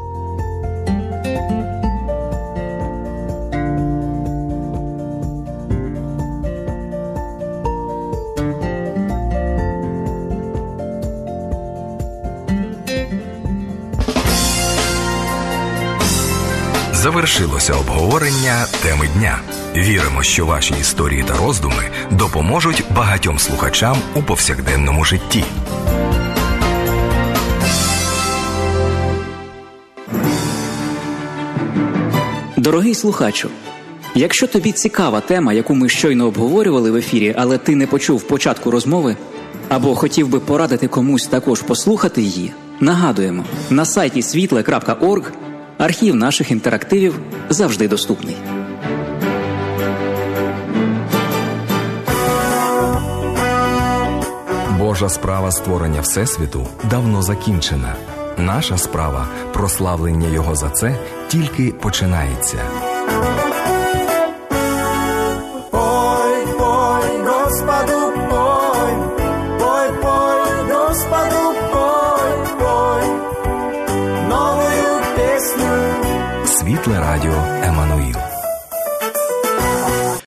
Завершилося обговорення теми дня. Віримо, що ваші історії та роздуми допоможуть багатьом слухачам у повсякденному житті. Дорогий слухачу, якщо тобі цікава тема, яку ми щойно обговорювали в ефірі, але ти не почув початку розмови, або хотів би порадити комусь також послухати її, нагадуємо, на сайті світле крапка орг архів наших інтерактивів завжди доступний. Божа справа створення Всесвіту давно закінчена. Наша справа – прославлення Його за це тільки починається. Пой, пой, Господу, пой, пой, пой, Господу, пой, пой, новою пісню. Світле радіо Еммануїл.